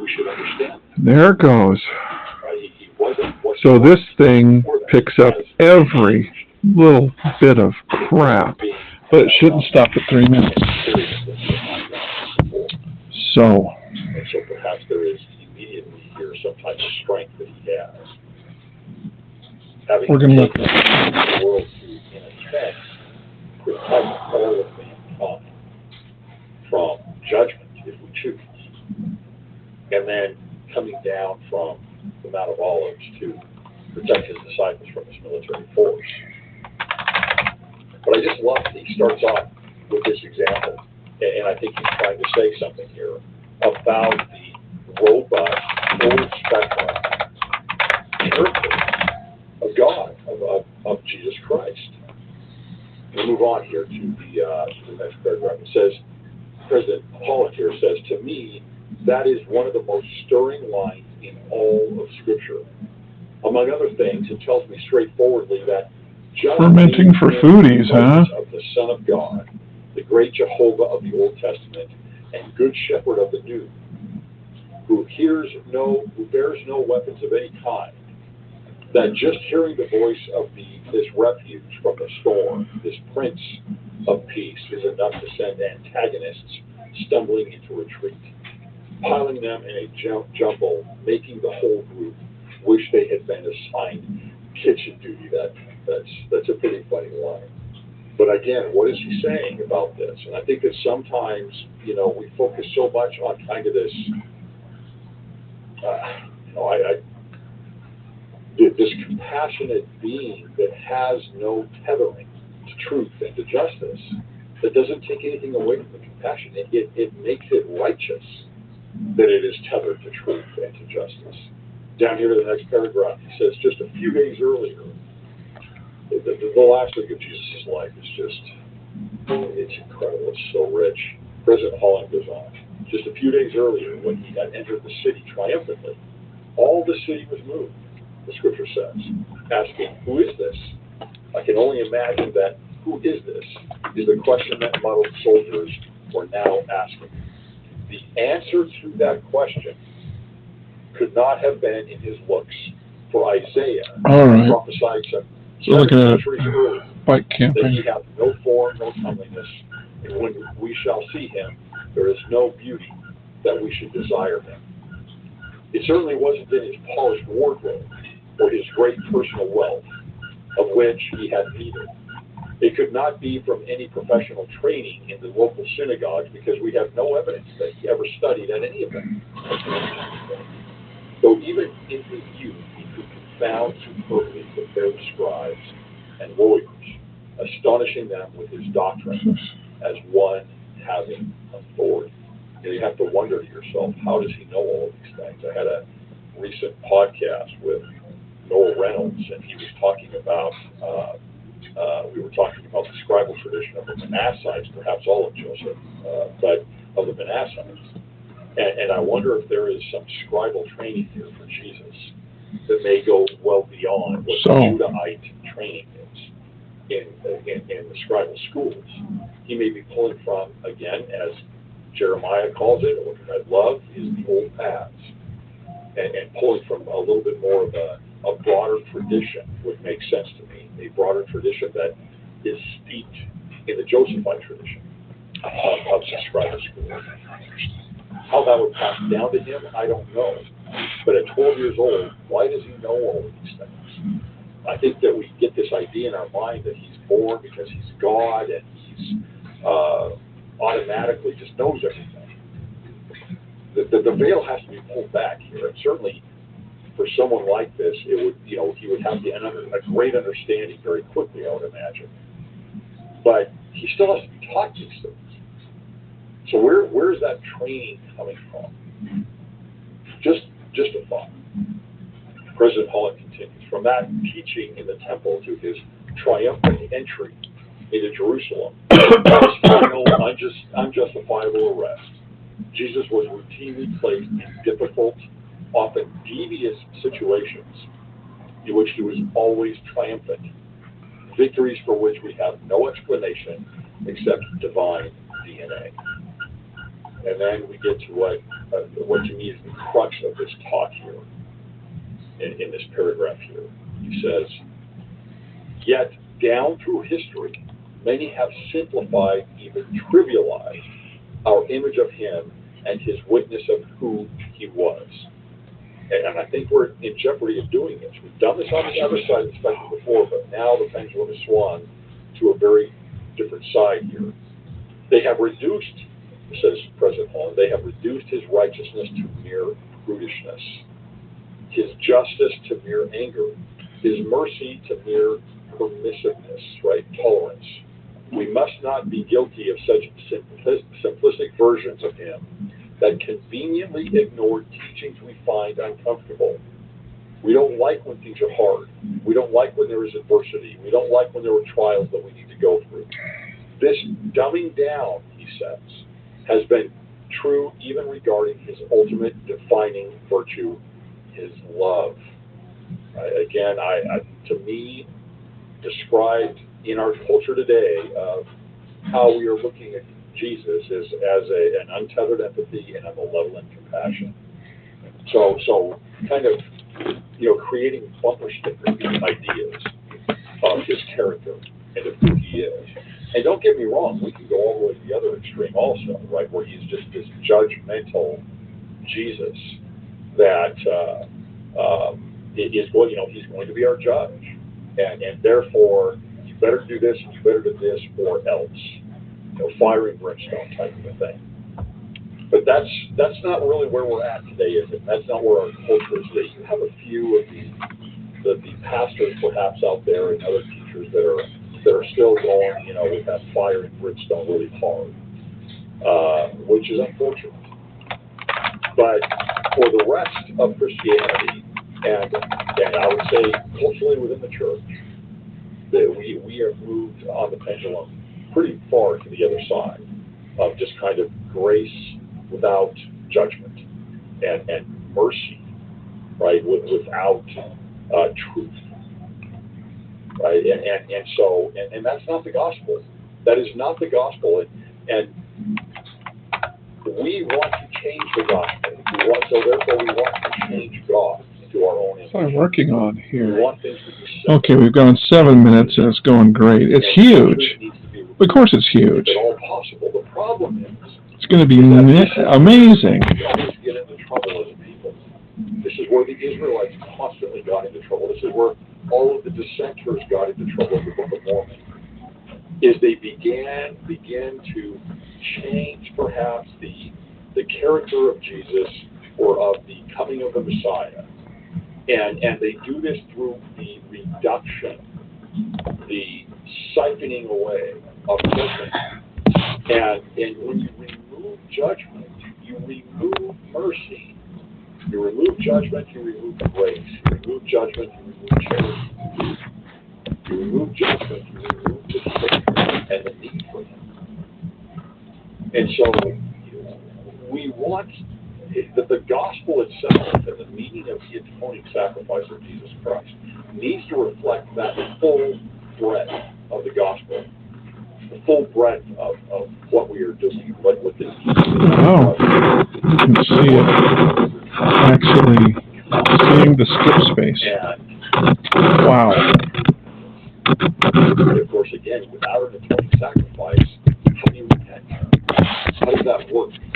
we should understand. There it goes. He wasn't So this thing picks up every little bit of crap, but it shouldn't stop at 3 minutes. So. And so perhaps there is immediately here some type of strength that he has. We're going to look at the world to, in a sense, protect all of mankind from judgment, if we choose, and then coming down from the Mount of Olives to protect his disciples from his military force. But I just love that he starts off with this example, and I think he's trying to say something here about the robust, full-spectrum character of God, of Jesus Christ. We'll move on here to the next paragraph. It says, President Pollock here says, to me, that is one of the most stirring lines in all of Scripture. Among other things, it tells me straightforwardly that just fermenting for foodies, huh? Of the Son of God, the great Jehovah of the Old Testament, and Good Shepherd of the New, who bears no weapons of any kind, that just hearing the voice of this refuge from the storm, this Prince of Peace, is enough to send antagonists stumbling into retreat, piling them in a jumble, making the whole group wish they had been assigned kitchen duty. That's a pretty funny line. But again, what is he saying about this? And I think that sometimes, we focus so much on kind of this, this compassionate being that has no tethering to truth and to justice, that doesn't take anything away from the compassion. It makes it righteous that it is tethered to truth and to justice. Down here to the next paragraph, he says, just a few days earlier, the last week of Jesus' life is just, it's incredible, it's so rich. President Holland goes on, just a few days earlier, when he had entered the city triumphantly, all the city was moved, the scripture says, asking, who is this? I can only imagine that who is this is the question that muddled soldiers were now asking. The answer to that question could not have been in his looks, for Isaiah prophesied some 7 centuries earlier bike camping. that he hath no form, no comeliness, and when we shall see him, there is no beauty that we should desire him. It certainly wasn't in his polished wardrobe or his great personal wealth, of which he had neither. It could not be from any professional training in the local synagogues, because we have no evidence that he ever studied at any of them. Though even in his youth, he could confound superbly the fair scribes and lawyers, astonishing them with his doctrine as one having authority. You have to wonder to yourself, how does he know all of these things? I had a recent podcast with Noah Reynolds, and he was talking about, we were talking about the scribal tradition of the Manassites, perhaps all of Joseph, but of the Manassites. And I wonder if there is some scribal training here for Jesus that may go well beyond what the Judahite training is in the scribal schools. He may be pulling from, again, as Jeremiah calls it, or what I love is the old paths, and pulling from a little bit more of a broader tradition would make sense to me, a broader tradition that is steeped in the Josephite tradition of the scribal school. How that would pass down to him, I don't know. But at 12 years old, why does he know all of these things? I think that we get this idea in our mind that he's born because he's God and he's automatically just knows everything. The veil has to be pulled back here, and certainly for someone like this, it would, he would have a great understanding very quickly, I would imagine. But he still has to be taught these things. So where is that training coming from? Just a thought. President Holland continues, from that teaching in the temple to his triumphant entry into Jerusalem, his final unjustifiable arrest, Jesus was routinely placed in difficult, often devious situations in which he was always triumphant, victories for which we have no explanation except divine DNA. And then we get to what to me is the crux of this talk here, in this paragraph here. He says, yet down through history, many have simplified, even trivialized, our image of him and his witness of who he was. And I think we're in jeopardy of doing this. We've done this on the other side of the spectrum before, but now the pendulum has swung to a very different side here. They have reduced, says President Holland, they have reduced his righteousness to mere prudishness, his justice to mere anger, his mercy to mere permissiveness, right? Tolerance. We must not be guilty of such simplistic versions of him that conveniently ignore teachings we find uncomfortable. We don't like when things are hard. We don't like when there is adversity. We don't like when there are trials that we need to go through. This dumbing down, he says, has been true even regarding his ultimate defining virtue, his love. Again, to me, described in our culture today of how we are looking at Jesus is as an untethered empathy and a malevolent compassion. So kind of, creating bumper sticker ideas of his character and of who he is. And don't get me wrong, we can go all the way to the other extreme also, right, where he's just this judgmental Jesus that is going, he's going to be our judge. And therefore, you better do this and you better do this or else. Fire and brimstone type of a thing. But that's not really where we're at today, is it? That's not where our culture is today. You have a few of the pastors perhaps out there and other teachers that are still going, with that fire and brimstone really hard, which is unfortunate. But for the rest of Christianity, and I would say culturally within the church, that we have moved on the pendulum pretty far to the other side of just kind of grace without judgment and mercy, right, without truth, right, and that's not the gospel. That is not the gospel, and we want to change the gospel. Therefore we want to change God into our own image. What I'm working on We here. want things to be simple. Okay, we've gone 7 minutes and it's going great. It's huge. Of course it's huge. If at all possible. The problem is, It's going to be amazing. we always get into trouble as a people. This is where the Israelites constantly got into trouble. This is where all of the dissenters got into trouble in the Book of Mormon. Is they began to change perhaps the character of Jesus or of the coming of the Messiah. And they do this through the reduction, the siphoning away of judgment. And when you remove judgment, you remove mercy. You remove judgment, you remove grace. You remove judgment, you remove charity. You remove judgment, you remove the Savior and the need for him. And so we want that the gospel itself and the meaning of the atoning sacrifice of Jesus Christ needs to reflect that full breadth of the gospel, the full breadth of what we are doing, what this is. Wow, you can see it actually seeing the skip space. And, wow. And of course, again, without an atoning sacrifice, how do you repent? How does that work?